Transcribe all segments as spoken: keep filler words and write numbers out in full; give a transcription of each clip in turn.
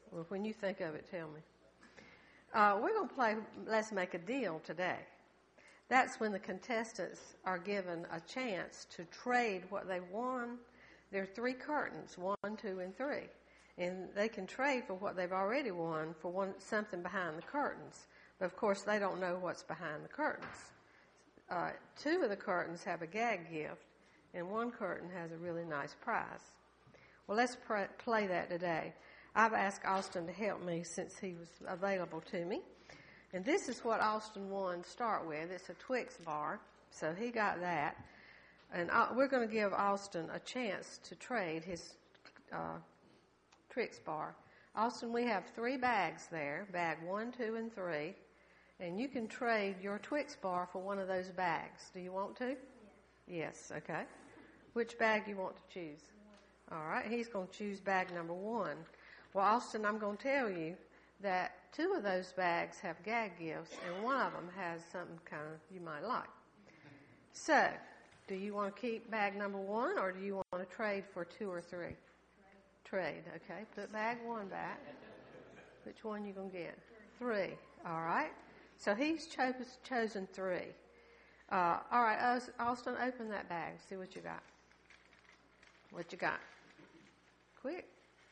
Well, when you think of it, tell me. Uh, we're going to play Let's Make a Deal today. That's when the contestants are given a chance to trade what they won. There are three curtains, one, two, and three. And they can trade for what they've already won for one something behind the curtains. But, of course, they don't know what's behind the curtains. Uh, two of the curtains have a gag gift, and one curtain has a really nice prize. Well, let's pr- play that today. I've asked Austin to help me since he was available to me. And this is what Austin won to start with. It's a Twix bar, so he got that. And I, we're going to give Austin a chance to trade his uh, Twix bar. Austin, we have three bags there, bag one, two, and three. And you can trade your Twix bar for one of those bags. Do you want to? Yes. Yes, okay. Which bag do you want to choose? All right, he's going to choose bag number one. Well, Austin, I'm going to tell you that two of those bags have gag gifts, and one of them has something kind of you might like. So, do you want to keep bag number one, or do you want to trade for two or three? Trade, okay. Put bag one back. Which one you going to get? Three. All right. So he's cho- chosen three. Uh, all right, Austin, open that bag. See what you got. What you got? Quick.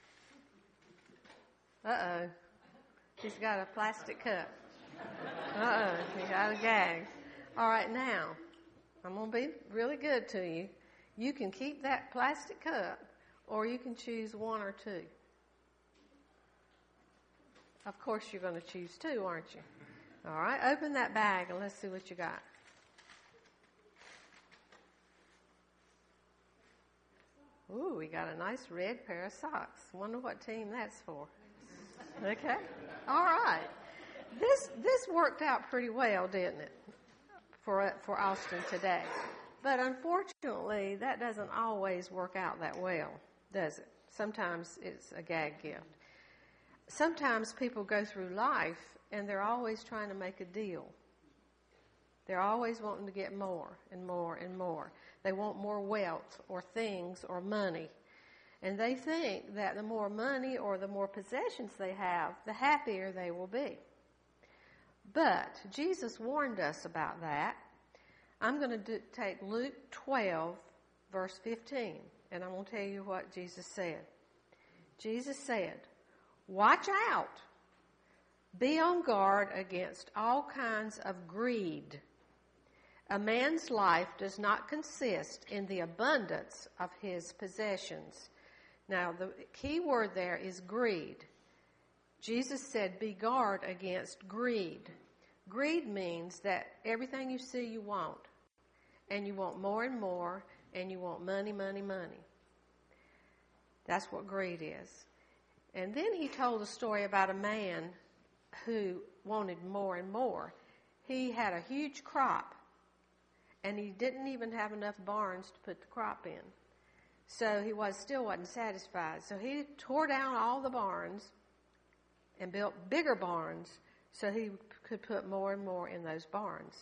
Uh-oh. He's got a plastic cup. Uh-oh. He got a gag. All right, now, I'm going to be really good to you. You can keep that plastic cup, or you can choose one or two. Of course, you're going to choose two, aren't you? All right, open that bag and let's see what you got. Ooh, we got a nice red pair of socks. Wonder what team that's for. Okay, all right. This this worked out pretty well, didn't it, for for Austin today? But unfortunately, that doesn't always work out that well, does it? Sometimes it's a gag gift. Sometimes people go through life and they're always trying to make a deal. They're always wanting to get more and more and more. They want more wealth or things or money. And they think that the more money or the more possessions they have, the happier they will be. But Jesus warned us about that. I'm going to do, take Luke twelve, verse fifteen, and I'm going to tell you what Jesus said. Jesus said, "Watch out. Be on guard against all kinds of greed. A man's life does not consist in the abundance of his possessions." Now, the key word there is greed. Jesus said, be guard against greed. Greed means that everything you see you want, and you want more and more, and you want money, money, money. That's what greed is. And then he told a story about a man who wanted more and more. He had a huge crop, and he didn't even have enough barns to put the crop in. So he was still wasn't satisfied. So he tore down all the barns and built bigger barns so he could put more and more in those barns.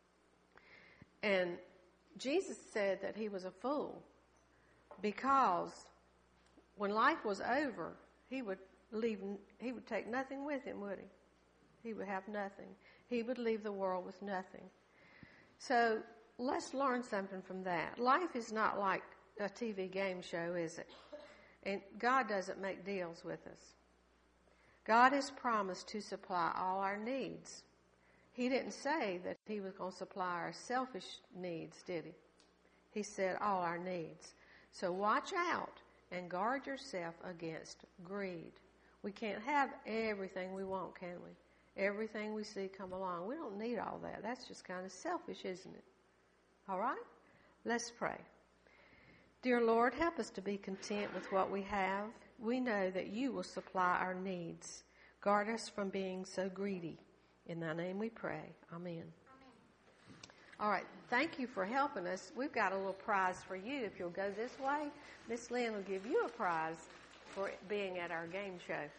And Jesus said that he was a fool because when life was over, he would leave. He would take nothing with him, would he? He would have nothing. He would leave the world with nothing. So let's learn something from that. Life is not like a T V game show, is it? And God doesn't make deals with us. God has promised to supply all our needs. He didn't say that he was going to supply our selfish needs, did he? He said all our needs. So watch out and guard yourself against greed. We can't have everything we want, can we? Everything we see come along. We don't need all that. That's just kind of selfish, isn't it? All right? Let's pray. Dear Lord, help us to be content with what we have. We know that you will supply our needs. Guard us from being so greedy. In thy name we pray. Amen. Amen. All right. Thank you for helping us. We've got a little prize for you. If you'll go this way, Miss Lynn will give you a prize for being at our game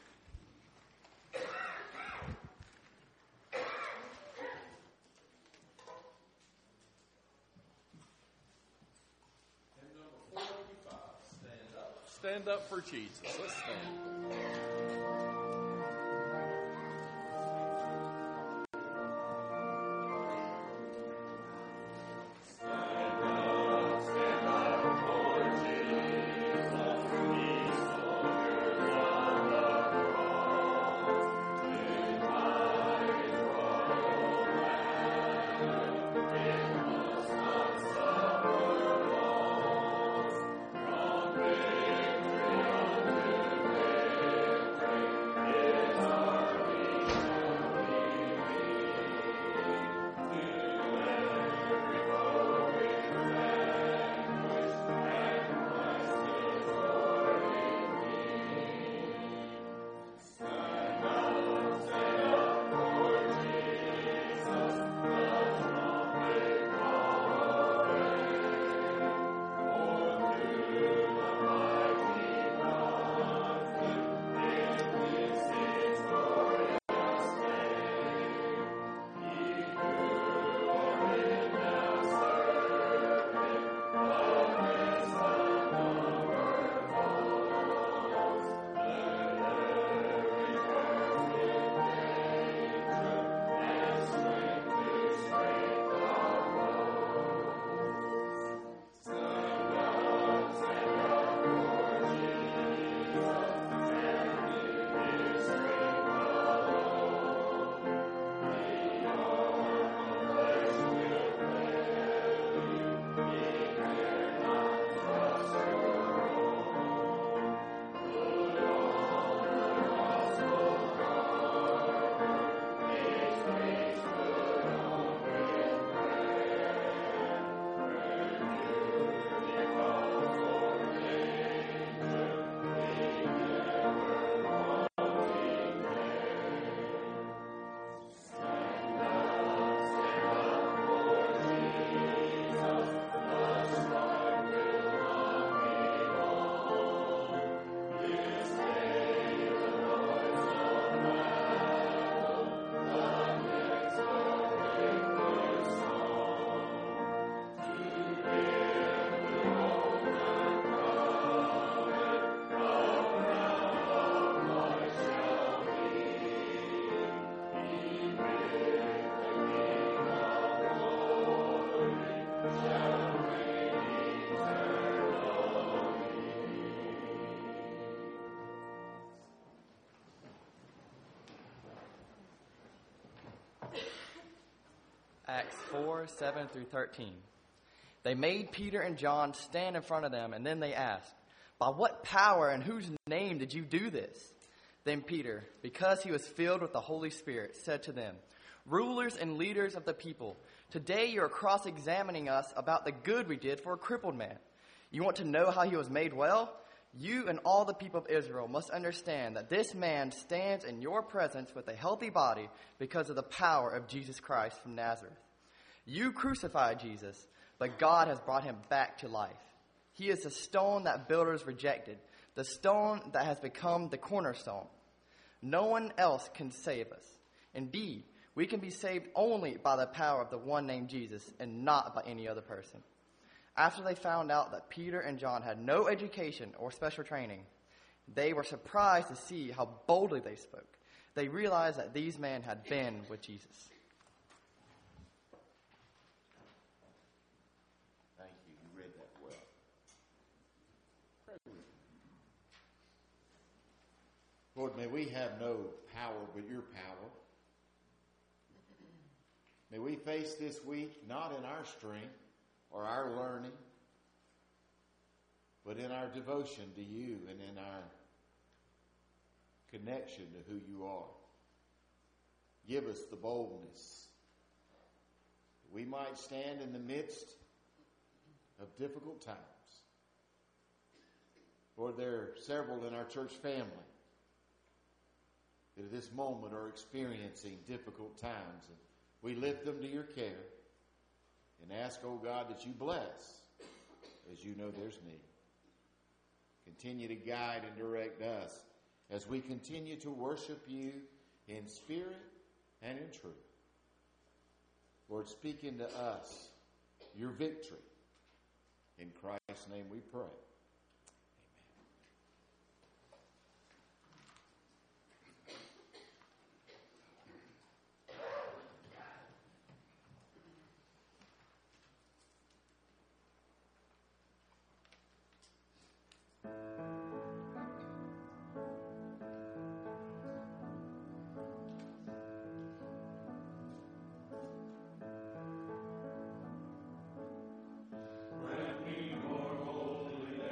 show. Stand up for Jesus. Let's stand. Acts four, seven through thirteen. They made Peter and John stand in front of them, and then they asked, "By what power and whose name did you do this?" Then Peter, because he was filled with the Holy Spirit, said to them, "Rulers and leaders of the people, today you are cross-examining us about the good we did for a crippled man. You want to know how he was made well? You and all the people of Israel must understand that this man stands in your presence with a healthy body because of the power of Jesus Christ from Nazareth. You crucified Jesus, but God has brought him back to life. He is the stone that builders rejected, the stone that has become the cornerstone. No one else can save us. Indeed, we can be saved only by the power of the one named Jesus and not by any other person." After they found out that Peter and John had no education or special training, they were surprised to see how boldly they spoke. They realized that these men had been with Jesus. Thank you. You read that well. Lord, may we have no power but your power. May we face this week not in our strength or our learning, but in our devotion to you and in our connection to who you are. Give us the boldness that we might stand in the midst of difficult times. Lord, there are several in our church family that at this moment are experiencing difficult times, and we lift them to your care and ask, oh God, that you bless as you know there's need. Continue to guide and direct us as we continue to worship you in spirit and in truth. Lord, speak into us your victory. In Christ's name we pray. Let me more holy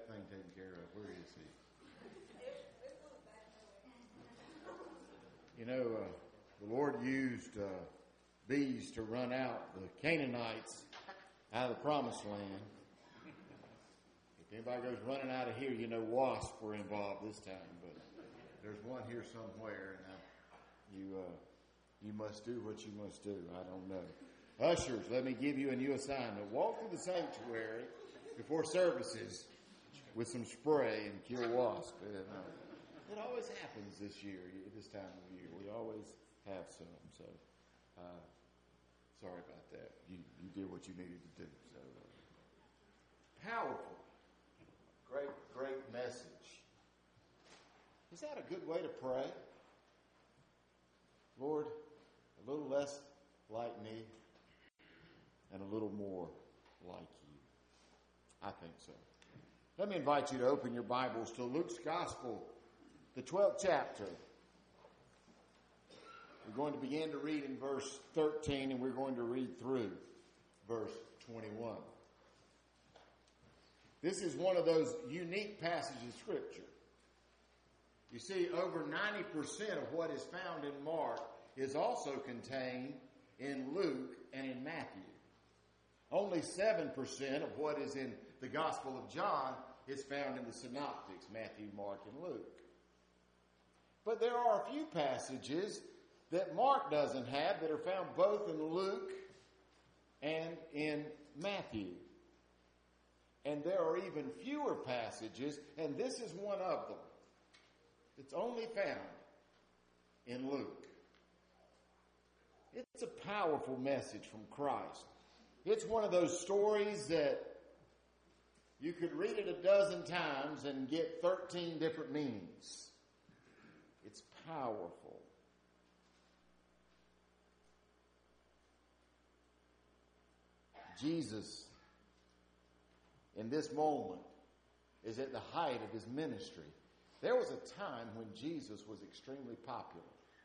thing taken care of. Where is he? You know, uh, the Lord used uh, bees to run out the Canaanites out of the promised land. If anybody goes running out of here, you know wasps were involved this time. But there's one here somewhere, and uh, you uh, you must do what you must do. I don't know. Ushers, let me give you a new assignment. Walk through the sanctuary before services with some spray and kill wasps. And, uh, it always happens this year, this time of year. We always have some. So, uh, sorry about that. You you did what you needed to do. So, uh, powerful, great great message. Is that a good way to pray? Lord, a little less like me and a little more like you. I think so. Let me invite you to open your Bibles to Luke's Gospel, the twelfth chapter. We're going to begin to read in verse thirteen, and we're going to read through verse twenty-one. This is one of those unique passages of Scripture. You see, over ninety percent of what is found in Mark is also contained in Luke and in Matthew. Only seven percent of what is in the Gospel of John is found in the Synoptics, Matthew, Mark, and Luke. But there are a few passages that Mark doesn't have that are found both in Luke and in Matthew. And there are even fewer passages, and this is one of them. It's only found in Luke. It's a powerful message from Christ. It's one of those stories that you could read it a dozen times and get thirteen different meanings. It's powerful. Jesus, in this moment, is at the height of his ministry. There was a time when Jesus was extremely popular.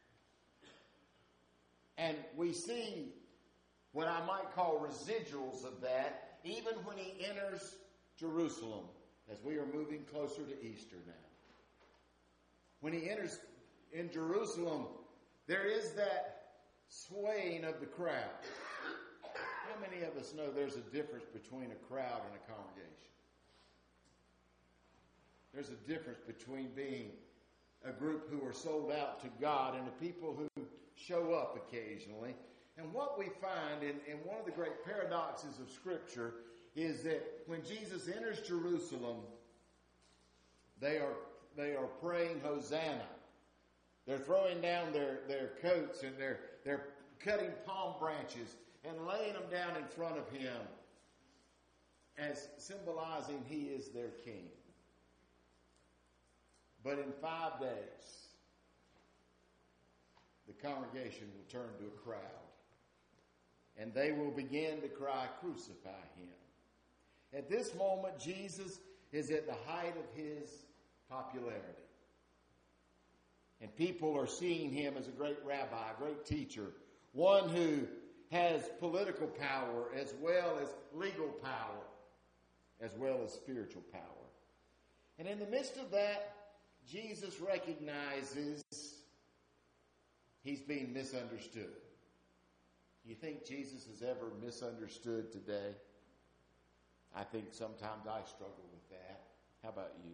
And we see what I might call residuals of that, even when he enters Jerusalem, as we are moving closer to Easter now. When he enters in Jerusalem, there is that swaying of the crowd. How many of us know there's a difference between a crowd and a congregation? There's a difference between being a group who are sold out to God and the people who show up occasionally. And what we find in, in one of the great paradoxes of Scripture is that when Jesus enters Jerusalem, they are they are praying Hosanna. They're throwing down their, their coats and they're they're cutting palm branches and laying them down in front of him as symbolizing he is their king. But in five days, the congregation will turn to a crowd. And they will begin to cry, "Crucify him." At this moment, Jesus is at the height of his popularity. And people are seeing him as a great rabbi, a great teacher, one who has political power as well as legal power, as well as spiritual power. And in the midst of that, Jesus recognizes he's being misunderstood. You think Jesus is ever misunderstood today? I think sometimes I struggle with that. How about you?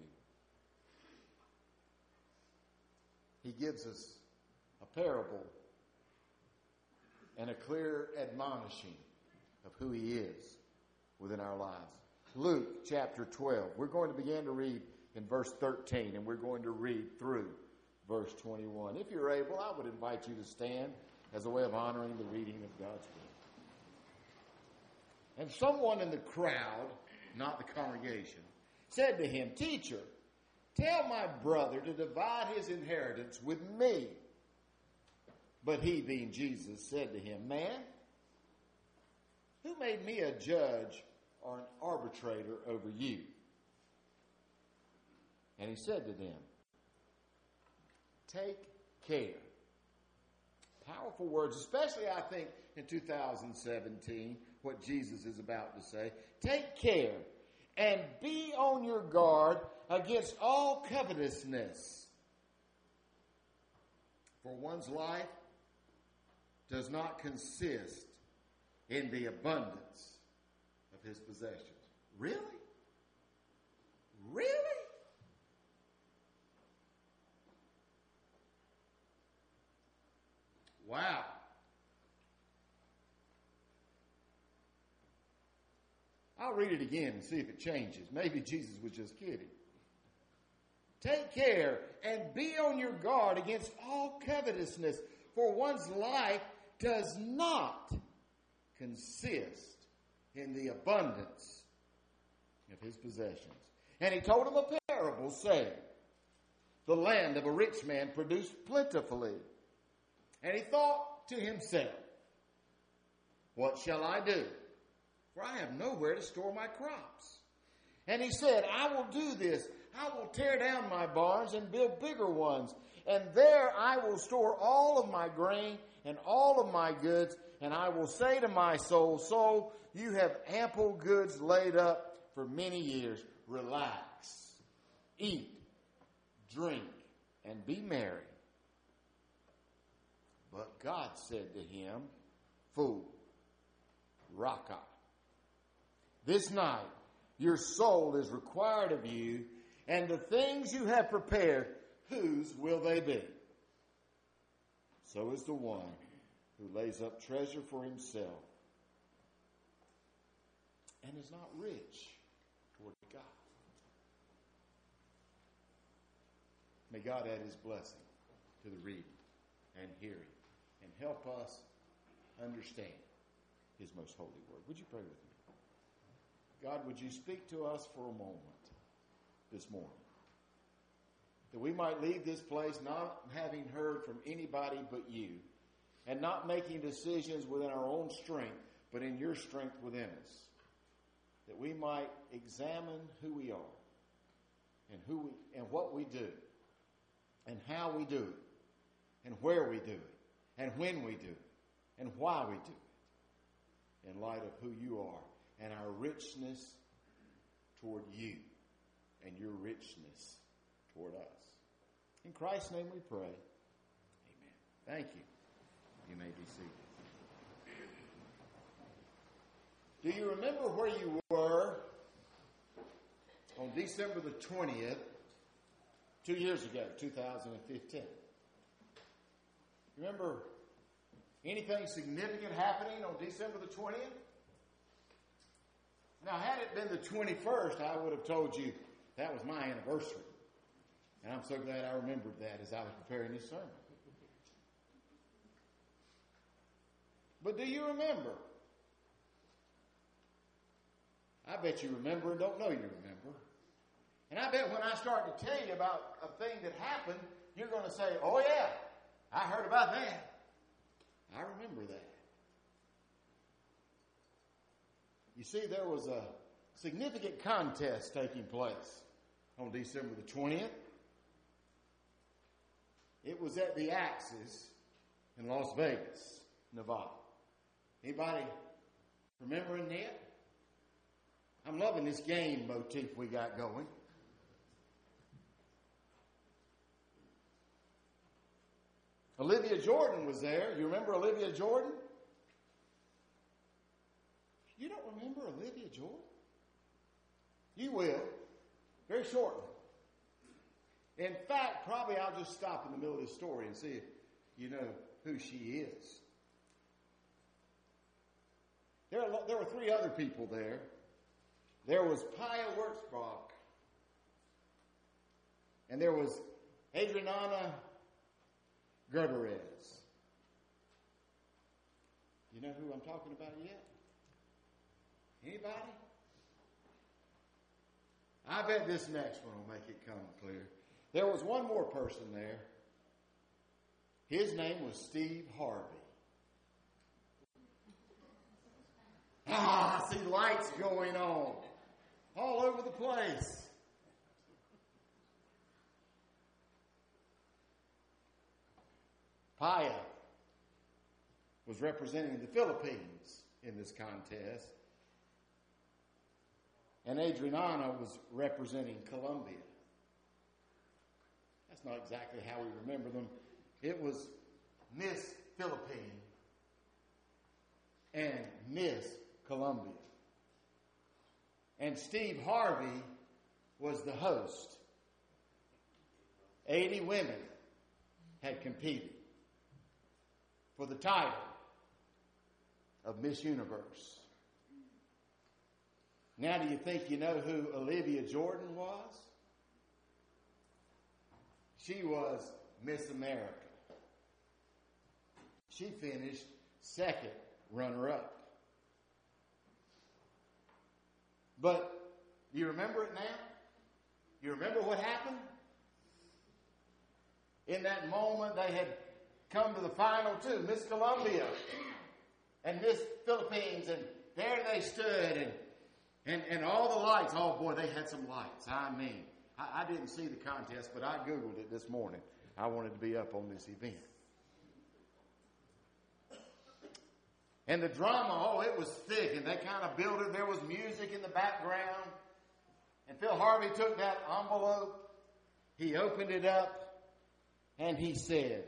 He gives us a parable and a clear admonishing of who he is within our lives. Luke chapter twelve. We're going to begin to read in verse thirteen, and we're going to read through verse twenty-one. If you're able, I would invite you to stand as a way of honoring the reading of God's word. And someone in the crowd, not the congregation, said to him, "Teacher, tell my brother to divide his inheritance with me." But he, being Jesus, said to him, "Man, who made me a judge or an arbitrator over you?" And he said to them, "Take care." Powerful words, especially I think in two thousand seventeen, what Jesus is about to say. Take care and be on your guard against all covetousness. For one's life does not consist in the abundance of his possessions. Really? Really? Wow. I'll read it again and see if it changes. Maybe Jesus was just kidding. Take care and be on your guard against all covetousness, for one's life does not consist in the abundance of his possessions. And he told him a parable, saying, the land of a rich man produced plentifully. And he thought to himself, what shall I do? For I have nowhere to store my crops. And he said, I will do this. I will tear down my barns and build bigger ones. And there I will store all of my grain and all of my goods. And I will say to my soul, soul, you have ample goods laid up for many years. Relax, eat, drink, and be merry. But God said to him, fool, Raca, this night your soul is required of you, and the things you have prepared, whose will they be? So is the one who lays up treasure for himself and is not rich toward God. May God add his blessing to the reading and hearing and help us understand his most holy word. Would you pray with me? God, would you speak to us for a moment this morning? That we might leave this place not having heard from anybody but you, and not making decisions within our own strength, but in your strength within us. That we might examine who we are, and who we, and what we do, and how we do it, and where we do it, and when we do it, and why we do it, in light of who you are and our richness toward you and your richness toward us. In Christ's name we pray. Amen. Thank you. You may be seated. Do you remember where you were on December the twentieth, two years ago, two thousand fifteen? Remember anything significant happening on December the twentieth? Now, had it been the twenty-first, I would have told you that was my anniversary. And I'm so glad I remembered that as I was preparing this sermon. But do you remember? I bet you remember and don't know you remember. And I bet when I start to tell you about a thing that happened, you're going to say, oh yeah, I heard about that. I remember that. You see, there was a significant contest taking place on December the twentieth. It was at the Axis in Las Vegas, Nevada. Anybody remembering that? I'm loving this game motif we got going. Olivia Jordan was there. You remember Olivia Jordan? You don't remember Olivia Jordan? You will, very shortly. In fact, probably I'll just stop in the middle of this story and see if you know who she is. There, are, there were three other people there. There was Paya Wurtzbach, and there was Adriana Gutierrez. You know who I'm talking about yet? Anybody? I bet this next one will make it come clear. There was one more person there. His name was Steve Harvey. Ah, I see lights going on all over the place. Paya was representing the Philippines in this contest. And Adriana was representing Colombia. That's not exactly how we remember them. It was Miss Philippine and Miss Colombia. And Steve Harvey was the host. eighty women had competed for the title of Miss Universe. Now, do you think you know who Olivia Jordan was? She was Miss America. She finished second runner-up. But you remember it now? You remember what happened? In that moment, they had come to the final two, Miss Colombia and Miss Philippines, and there they stood, and and, and all the lights. Oh boy, they had some lights. I mean, I, I didn't see the contest, but I Googled it this morning. I wanted to be up on this event. And the drama, oh, it was thick, and they kind of built it. There was music in the background. And Phil Harvey took that envelope, he opened it up, and he said,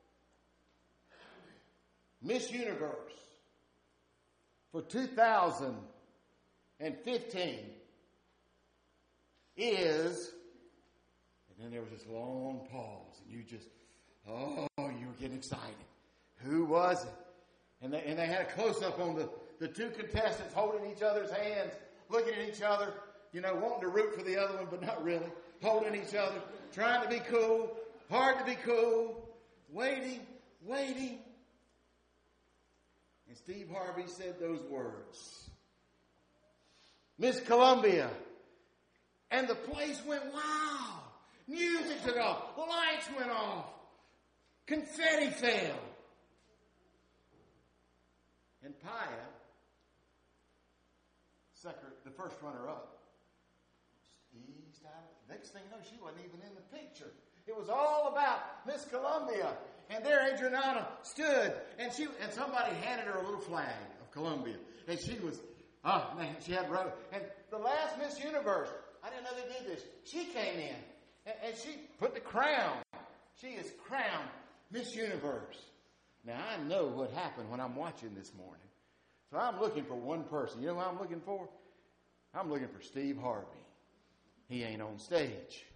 Miss Universe for two thousand fifteen is, and then there was this long pause, and you just, oh, you were getting excited. Who was it? And they, and they had a close-up on the, the two contestants holding each other's hands, looking at each other, you know, wanting to root for the other one, but not really. Holding each other, trying to be cool, hard to be cool, waiting, waiting. And Steve Harvey said those words. Miss Columbia. And the place went, wow. Music took off. Lights went off. Confetti fell. And Paya, second, the first runner-up, eased out. Next thing you know, she wasn't even in the picture. It was all about Miss Columbia. And there Adriana stood, and she and somebody handed her a little flag of Columbia. And she was, oh man, she had row. And the last Miss Universe, I didn't know they did this. She came in, and, and she put the crown. She is crowned Miss Universe. Now, I know what happened when I'm watching this morning. So I'm looking for one person. You know who I'm looking for? I'm looking for Steve Harvey. He ain't on stage.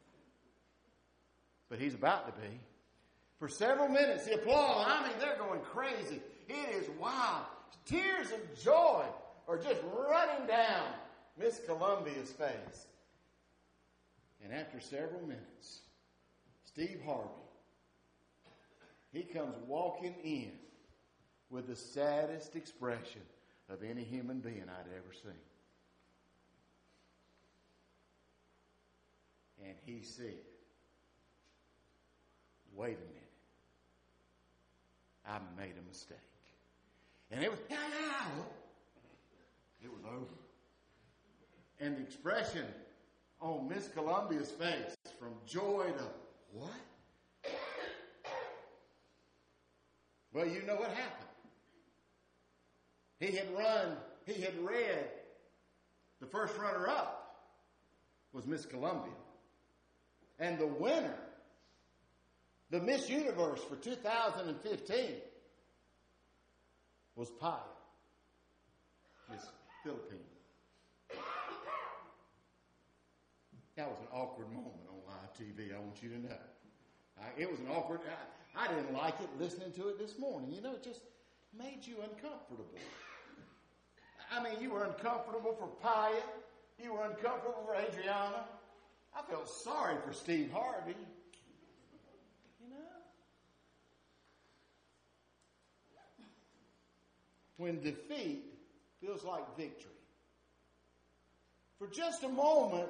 But he's about to be. For several minutes, the applause, I mean, they're going crazy. It is wild. Tears of joy are just running down Miss Columbia's face. And after several minutes, Steve Harvey, he comes walking in with the saddest expression of any human being I'd ever seen. And he said, wait a minute. I made a mistake. And it was, it was over. And the expression on Miss Columbia's face from joy to what? Well, you know what happened. He had run, he had read, the first runner-up was Miss Columbia. And the winner, the Miss Universe for two thousand fifteen, was Paya, Miss Philippine. That was an awkward moment on live T V, I want you to know. I, it was an awkward, I, I didn't like it listening to it this morning. You know, it just made you uncomfortable. I mean, you were uncomfortable for Paya. You were uncomfortable for Adriana. I felt sorry for Steve Harvey. You know? When defeat feels like victory. For just a moment,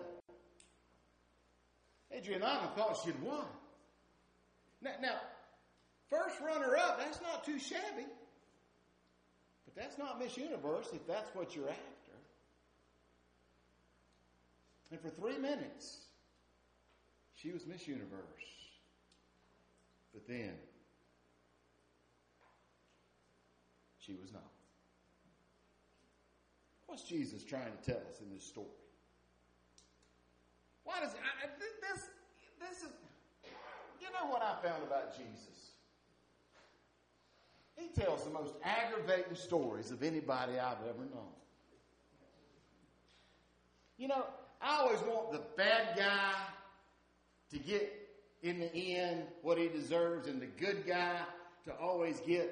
Adriana thought she'd won. Now, now, first runner-up, that's not too shabby. But that's not Miss Universe if that's what you're after. And for three minutes, she was Miss Universe. But then, she was not. What's Jesus trying to tell us in this story? Why does I, this? This is. You know what I found about Jesus? He tells the most aggravating stories of anybody I've ever known. You know, I always want the bad guy to get in the end what he deserves, and the good guy to always get.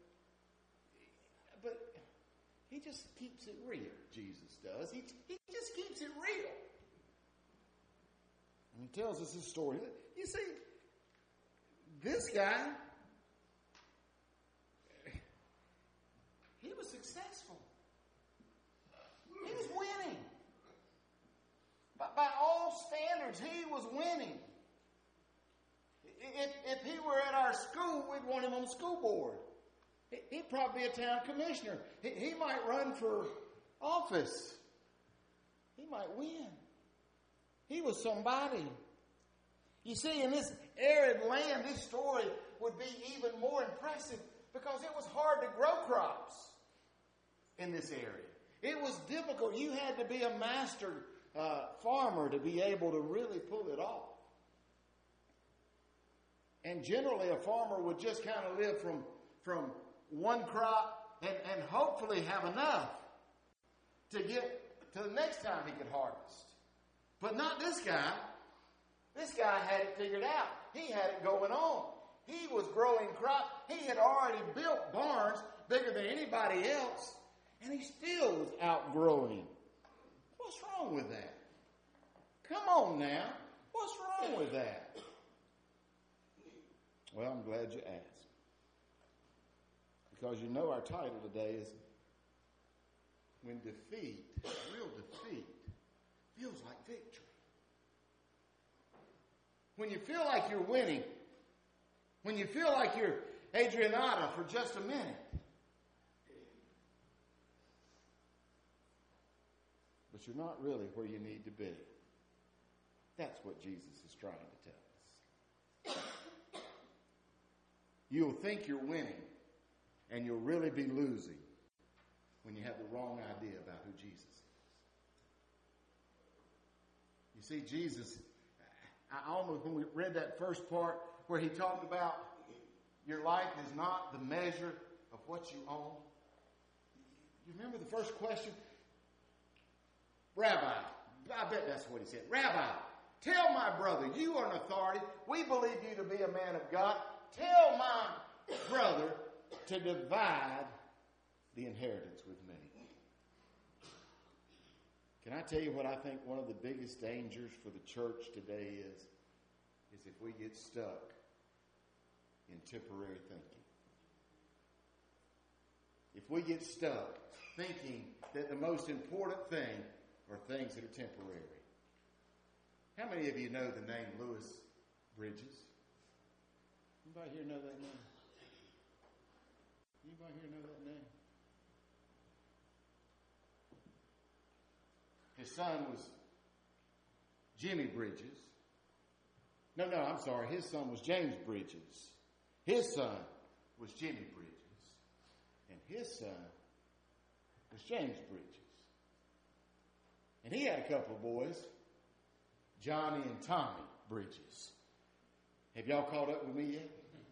But he just keeps it real. Jesus does. He he just keeps it real. And he tells us his story. You see, this guy, he was successful. He was winning. By, by all standards, he was winning. If, if he were at our school, we'd want him on the school board. He'd probably be a town commissioner. He, he might run for office. He might win. He was somebody. You see, in this arid land, this story would be even more impressive because it was hard to grow crops in this area. It was difficult. You had to be a master uh, farmer to be able to really pull it off. And generally, a farmer would just kind of live from, from one crop and, and hopefully have enough to get to the next time he could harvest. But not this guy. This guy had it figured out. He had it going on. He was growing crops. He had already built barns bigger than anybody else, and he still was outgrowing. What's wrong with that? Come on now. What's wrong with that? Well, I'm glad you asked. Because you know our title today is When Defeat, Real Defeat, Feels Like Victory. When you feel like you're winning, when you feel like you're Adrianata for just a minute, but you're not really where you need to be. That's what Jesus is trying to tell us. You'll think you're winning, and you'll really be losing when you have the wrong idea about who Jesus is. You see, Jesus, I almost, when we read that first part where he talked about your life is not the measure of what you own. You remember the first question? Rabbi, I bet that's what he said. Rabbi, tell my brother, you are an authority. We believe you to be a man of God. Tell my brother to divide the inheritance with me. Can I tell you what I think one of the biggest dangers for the church today is? Is if we get stuck in temporary thinking. If we get stuck thinking that the most important thing are things that are temporary. How many of you know the name Lewis Bridges? Anybody here know that name? Anybody here know that name? His son was Jimmy Bridges. No, no, I'm sorry. His son was James Bridges. His son was Jimmy Bridges. And his son was James Bridges. And he had a couple of boys, Johnny and Tommy Bridges. Have y'all caught up with me yet?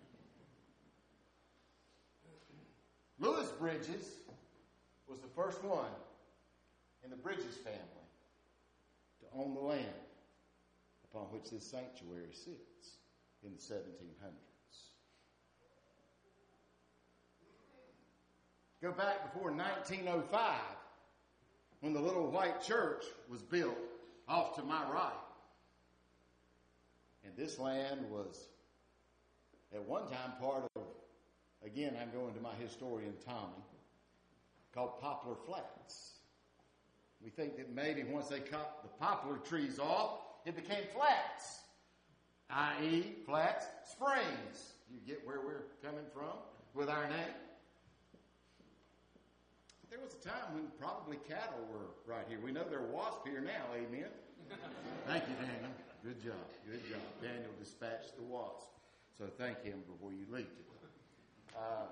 Lewis Bridges was the first one in the Bridges family to own the land upon which this sanctuary sits in the seventeen hundreds. Go back before nineteen oh five when the little white church was built off to my right. And this land was at one time part of, again, I'm going to my historian Tommy, called Poplar Flats. We think that maybe once they cut the poplar trees off, it became flats, that is, Flats Springs. You get where we're coming from with our name? There was a time when probably cattle were right here. We know there are wasps here now, amen? Thank you, Daniel. Good job, good job. Daniel dispatched the wasp, so thank him before you leave it. Uh,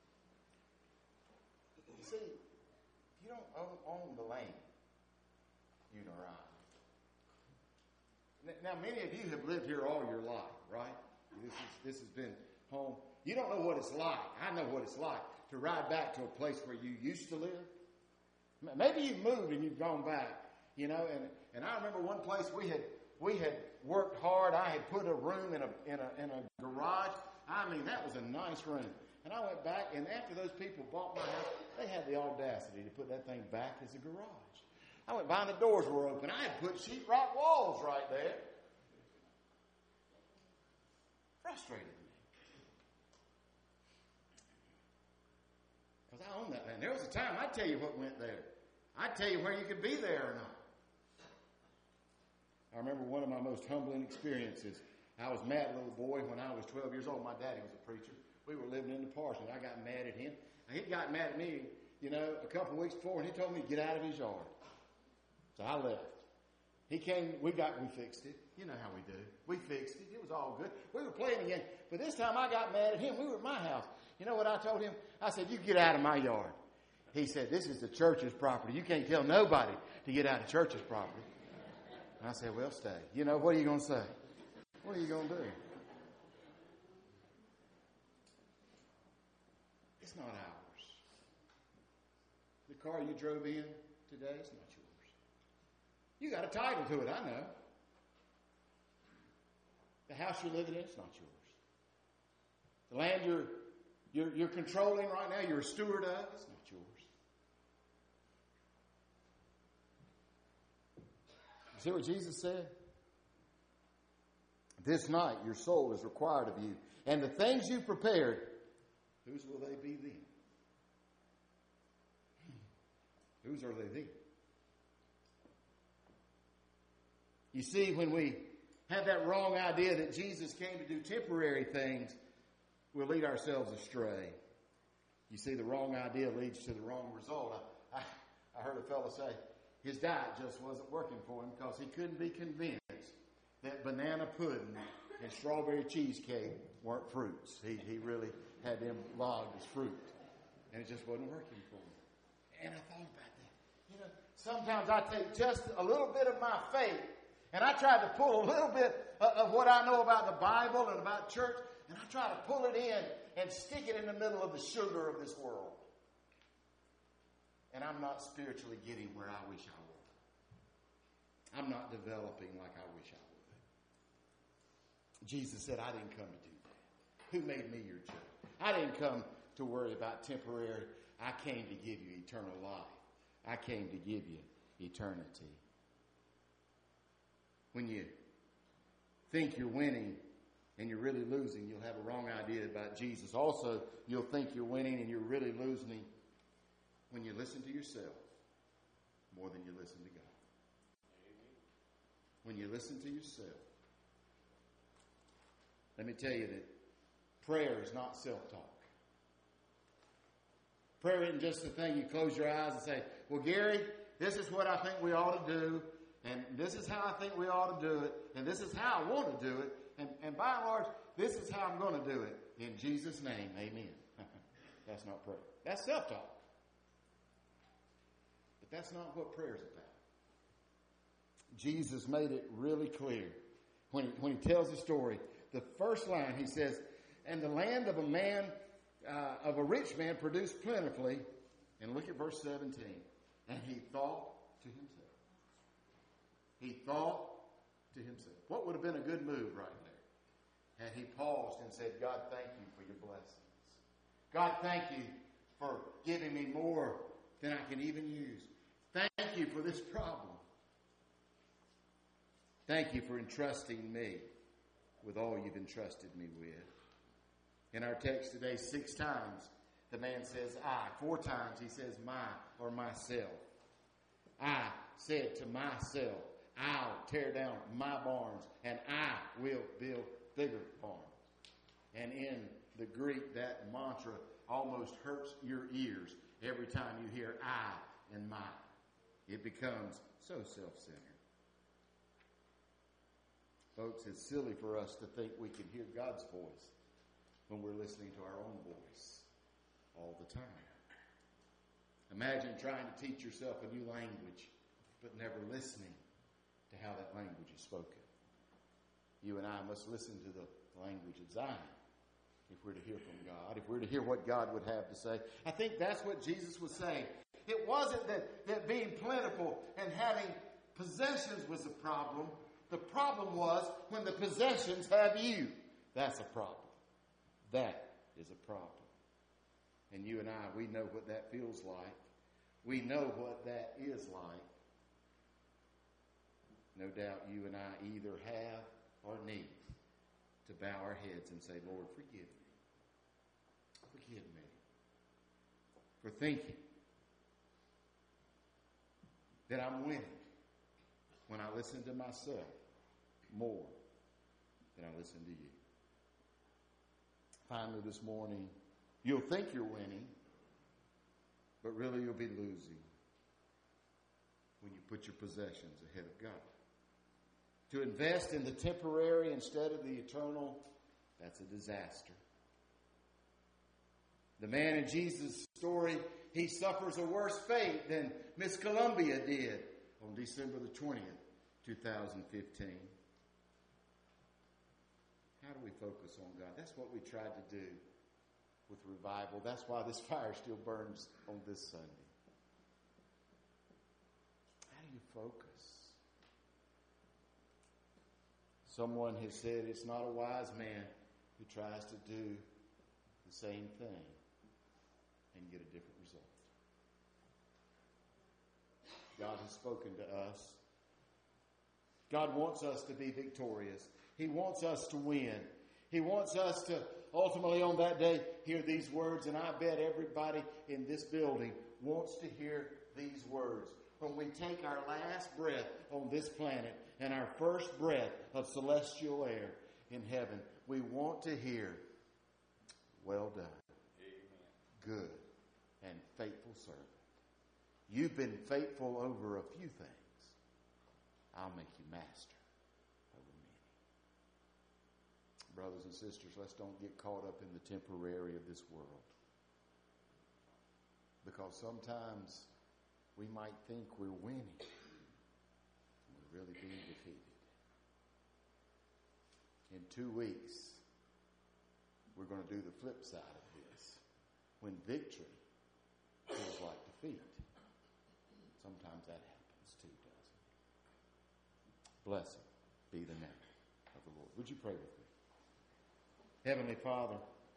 you see, you don't own, own the land, you nor I. Now, many of you have lived here all your life, right? This, is, this has been home. You don't know what it's like. I know what it's like to ride back to a place where you used to live. Maybe you've moved and you've gone back, you know. And, and I remember one place we had we had worked hard. I had put a room in a in a in a garage. I mean, that was a nice room. And I went back, and after those people bought my house, they had the audacity to put that thing back as a garage. I went by and the doors were open. I had put sheetrock walls right there. Frustrated me. Because I own that land. There was a time I'd tell you what went there. I'd tell you where you could be there or not. I remember one of my most humbling experiences. I was mad little boy when I was twelve years old. My daddy was a preacher. We were living in the parsonage. I got mad at him. He got mad at me, you know, a couple of weeks before, and he told me to get out of his yard. So I left. He came, we got, we fixed it. You know how we do. We fixed it. It was all good. We were playing again. But this time I got mad at him. We were at my house. You know what I told him? I said, you get out of my yard. He said, this is the church's property. You can't tell nobody to get out of church's property. And I said, well, stay. You know, what are you going to say? What are you going to do? It's not ours. The car you drove in today is not yours. You got a title to it, I know. The house you're living in, it's not yours. The land you're, you're, you're controlling right now, you're a steward of, it's not yours. You see what Jesus said? This night your soul is required of you. And the things you prepared, whose will they be then? Whose are they then? You see, when we have that wrong idea that Jesus came to do temporary things, we'll lead ourselves astray. You see, the wrong idea leads to the wrong result. I, I, I heard a fellow say his diet just wasn't working for him because he couldn't be convinced that banana pudding and strawberry cheesecake weren't fruits. He, he really had them logged as fruit. And it just wasn't working for him. And I thought about that. You know, sometimes I take just a little bit of my faith and I try to pull a little bit of what I know about the Bible and about church, and I try to pull it in and stick it in the middle of the sugar of this world. And I'm not spiritually getting where I wish I would. I'm not developing like I wish I would. Jesus said, I didn't come to do that. Who made me your judge? I didn't come to worry about temporary. I came to give you eternal life. I came to give you eternity. When you think you're winning and you're really losing, you'll have a wrong idea about Jesus. Also, you'll think you're winning and you're really losing when you listen to yourself more than you listen to God. When you listen to yourself. Let me tell you that prayer is not self-talk. Prayer isn't just the thing you close your eyes and say, well, Gary, this is what I think we ought to do. And this is how I think we ought to do it. And this is how I want to do it. And, and by and large, this is how I'm going to do it. In Jesus' name, amen. That's not prayer. That's self-talk. But that's not what prayer is about. Jesus made it really clear when he, when he tells the story. The first line, he says, and the land of a man, uh, of a rich man produced plentifully. And look at verse seventeen. And he thought to himself. He thought to himself. What would have been a good move right there? Had he paused and said, God, thank you for your blessings. God, thank you for giving me more than I can even use. Thank you for this problem. Thank you for entrusting me with all you've entrusted me with. In our text today, six times the man says I. Four times he says my or myself. I said to myself, I'll tear down my barns and I will build bigger barns. And in the Greek, that mantra almost hurts your ears every time you hear I and my. It becomes so self-centered. Folks, it's silly for us to think we can hear God's voice when we're listening to our own voice all the time. Imagine trying to teach yourself a new language, but never listening to how that language is spoken. You and I must listen to the language of Zion if we're to hear from God, if we're to hear what God would have to say. I think that's what Jesus was saying. It wasn't that, that being plentiful and having possessions was a problem. The problem was when the possessions have you. That's a problem. That is a problem. And you and I, we know what that feels like. We know what that is like. No doubt you and I either have or need to bow our heads and say, Lord, forgive me. Forgive me for thinking that I'm winning when I listen to myself more than I listen to you. Finally this morning, you'll think you're winning, but really you'll be losing when you put your possessions ahead of God. To invest in the temporary instead of the eternal, that's a disaster. The man in Jesus' story, he suffers a worse fate than Miss Columbia did on December the twentieth, two thousand fifteen. How do we focus on God? That's what we tried to do with revival. That's why this fire still burns on this Sunday. How do you focus? Someone has said it's not a wise man who tries to do the same thing and get a different result. God has spoken to us. God wants us to be victorious. He wants us to win. He wants us to ultimately on that day hear these words, and I bet everybody in this building wants to hear these words. When we take our last breath on this planet and our first breath of celestial air in heaven, we want to hear, well done, Amen. Good and faithful servant. You've been faithful over a few things. I'll make you master over many. Brothers and sisters, let's don't get caught up in the temporary of this world. Because sometimes we might think we're winning. We're really being defeated. In two weeks, we're going to do the flip side of this. When victory feels like defeat. Sometimes that happens too, doesn't it? Blessed be the name of the Lord. Would you pray with me? Heavenly Father,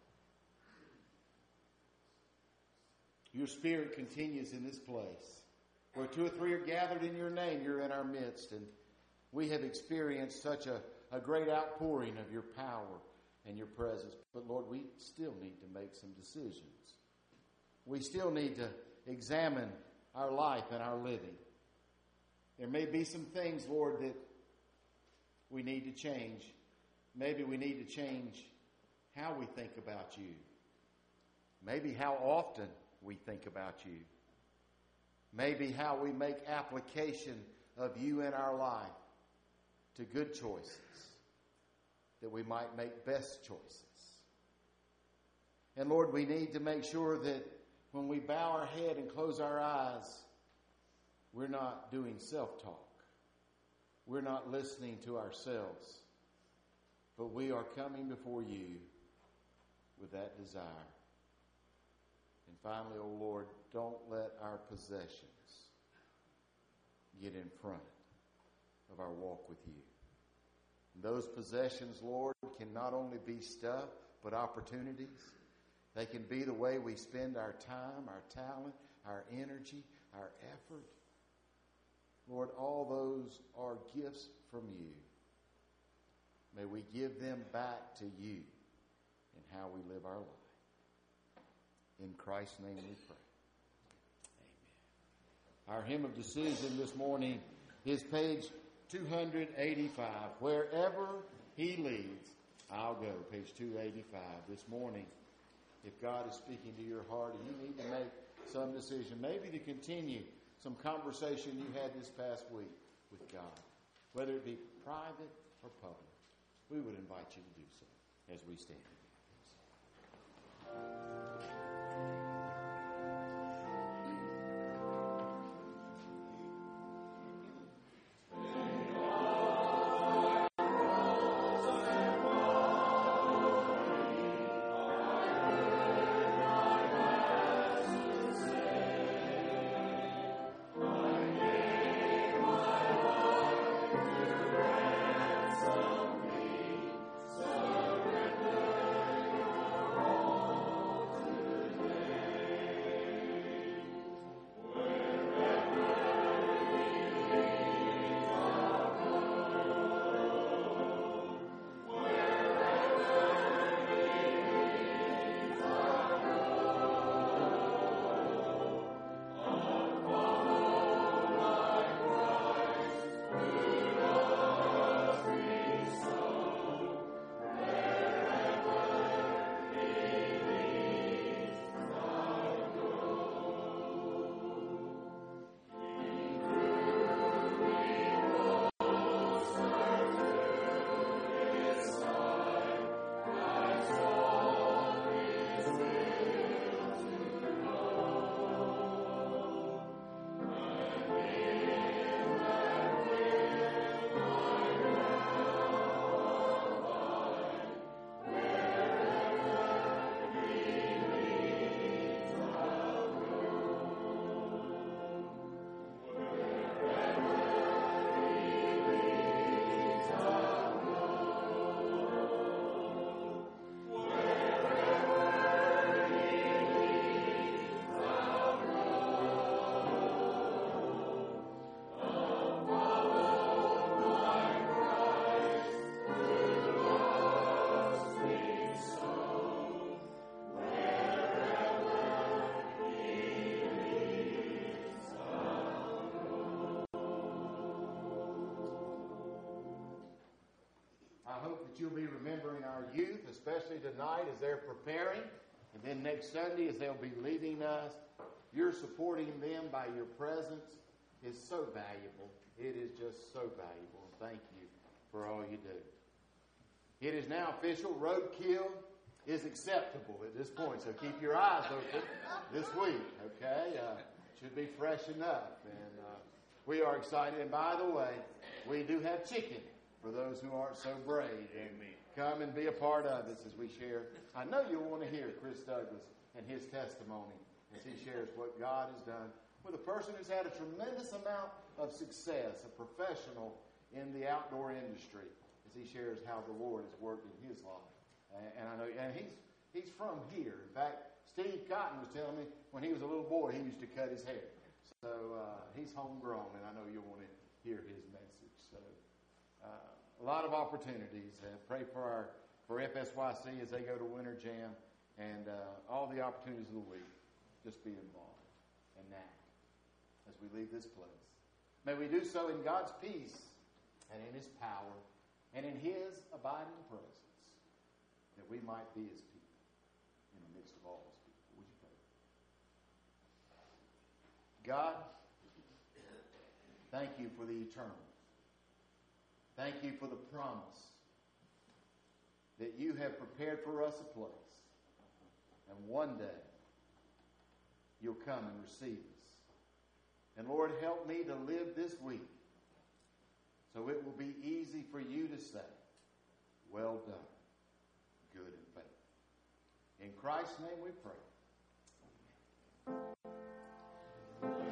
your Spirit continues in this place. Where two or three are gathered in your name, you're in our midst. And we have experienced such a, a great outpouring of your power and your presence. But Lord, we still need to make some decisions. We still need to examine our life and our living. There may be some things, Lord, that we need to change. Maybe we need to change how we think about you. Maybe how often we think about you. Maybe how we make application of you in our life to good choices, that we might make best choices. And Lord, we need to make sure that when we bow our head and close our eyes, we're not doing self-talk. We're not listening to ourselves, but we are coming before you with that desire. And finally, oh Lord, don't let our possessions get in front of our walk with you. And those possessions, Lord, can not only be stuff, but opportunities. They can be the way we spend our time, our talent, our energy, our effort. Lord, all those are gifts from you. May we give them back to you in how we live our life. In Christ's name we pray. Amen. Our hymn of decision this morning is page two eighty-five. Wherever he leads, I'll go. Page two eighty-five. This morning, if God is speaking to your heart and you need to make some decision, maybe to continue some conversation you had this past week with God, whether it be private or public, we would invite you to do so as we stand. that you'll be remembering our youth, especially tonight as they're preparing, and then next Sunday as they'll be leaving us. You're supporting them by your presence is so valuable. It is just so valuable. Thank you for all you do. It is now official. Roadkill is acceptable at this point, so keep your eyes open this week, okay? Uh, should be fresh enough. And uh, we are excited. And by the way, we do have chicken for those who aren't so brave. And come and be a part of this as we share. I know you'll want to hear Chris Douglas and his testimony as he shares what God has done with a person who's had a tremendous amount of success, a professional in the outdoor industry, as he shares how the Lord has worked in his life. And, and I know, and he's he's from here. In fact, Steve Cotton was telling me when he was a little boy, he used to cut his hair. So uh, he's homegrown, and I know you'll want to hear his message. So uh, a lot of opportunities. Uh, pray for our for F S Y C as they go to Winter Jam, and uh, all the opportunities of the week. Just be involved and act as we leave this place. May we do so in God's peace and in His power and in His abiding presence, that we might be His people in the midst of all His people. Would you pray? God, thank you for the eternal. Thank you for the promise that you have prepared for us a place, and one day you'll come and receive us. And Lord, help me to live this week so it will be easy for you to say, well done, good and faithful. In Christ's name we pray. Amen.